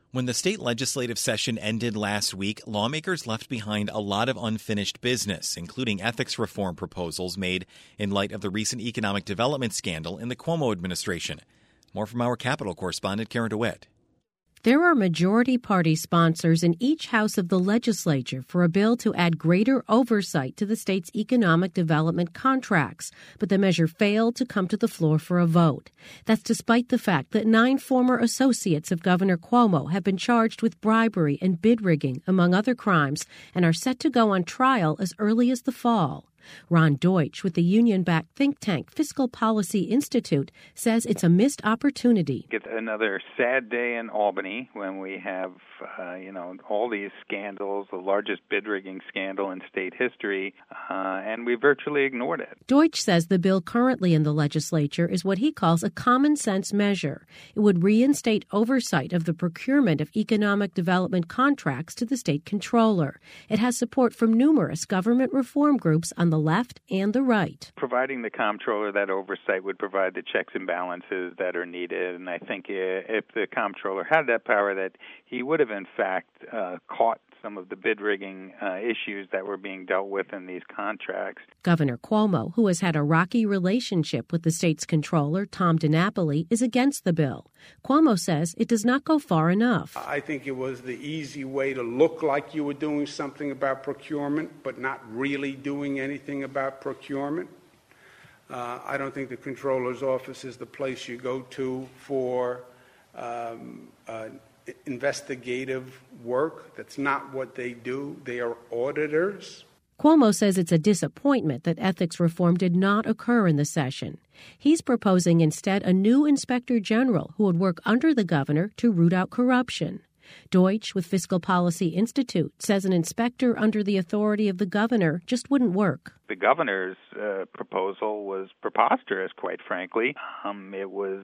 When the state legislative session ended last week, lawmakers left behind a lot of unfinished business, including ethics reform proposals made in light of the recent economic development scandal in the Cuomo administration. More from our Capitol correspondent, Karen DeWitt. There are majority party sponsors in each house of the legislature for a bill to add greater oversight to the state's economic development contracts, but the measure failed to come to the floor for a vote. That's despite the fact that 9 former associates of Governor Cuomo have been charged with bribery and bid rigging, among other crimes, and are set to go on trial as early as the fall. Ron Deutsch with the union-backed think tank Fiscal Policy Institute says it's a missed opportunity. It's another sad day in Albany when we have, all these scandals, the largest bid rigging scandal in state history, and we virtually ignored it. Deutsch says the bill currently in the legislature is what he calls a common-sense measure. It would reinstate oversight of the procurement of economic development contracts to the state controller. It has support from numerous government reform groups on the left and the right. Providing the comptroller that oversight would provide the checks and balances that are needed, and I think if the comptroller had that power, that he would have in fact caught some of the bid rigging issues that were being dealt with in these contracts. Governor Cuomo, who has had a rocky relationship with the state's controller, Tom DiNapoli, is against the bill. Cuomo says it does not go far enough. I think it was the easy way to look like you were doing something about procurement, but not really doing anything about procurement. I don't think the controller's office is the place you go to for investigative work. That's not what they do. They are auditors. Cuomo says it's a disappointment that ethics reform did not occur in the session. He's proposing instead a new inspector general who would work under the governor to root out corruption. Deutsch with Fiscal Policy Institute says an inspector under the authority of the governor just wouldn't work. The governor's proposal was preposterous, quite frankly. It was,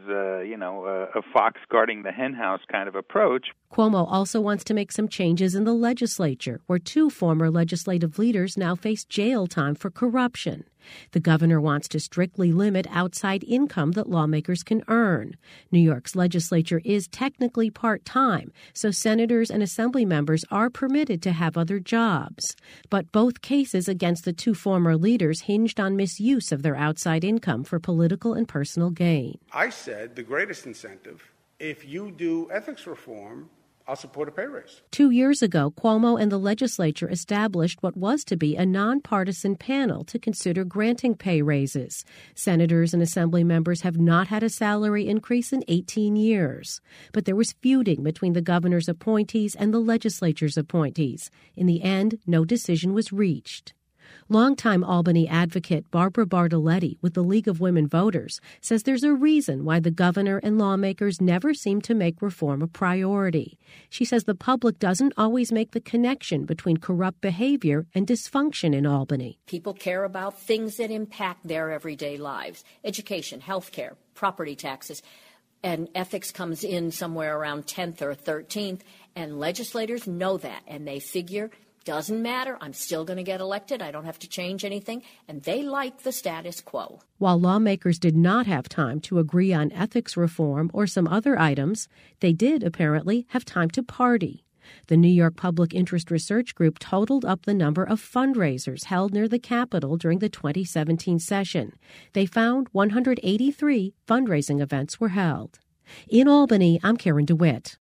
a fox guarding the henhouse kind of approach. Cuomo also wants to make some changes in the legislature, where 2 former legislative leaders now face jail time for corruption. The governor wants to strictly limit outside income that lawmakers can earn. New York's legislature is technically part-time, so senators and assembly members are permitted to have other jobs. But both cases against the 2 former leaders hinged on misuse of their outside income for political and personal gain. I said the greatest incentive, if you do ethics reform, I'll support a pay raise. 2 years ago, Cuomo and the legislature established what was to be a nonpartisan panel to consider granting pay raises. Senators and assembly members have not had a salary increase in 18 years. But there was feuding between the governor's appointees and the legislature's appointees. In the end, no decision was reached. Longtime Albany advocate Barbara Bartoletti with the League of Women Voters says there's a reason why the governor and lawmakers never seem to make reform a priority. She says the public doesn't always make the connection between corrupt behavior and dysfunction in Albany. People care about things that impact their everyday lives: education, health care, property taxes. And ethics comes in somewhere around 10th or 13th, and legislators know that, and they figure, doesn't matter, I'm still going to get elected, I don't have to change anything, and they like the status quo. While lawmakers did not have time to agree on ethics reform or some other items, they did apparently have time to party. The New York Public Interest Research Group totaled up the number of fundraisers held near the Capitol during the 2017 session. They found 183 fundraising events were held. In Albany, I'm Karen DeWitt.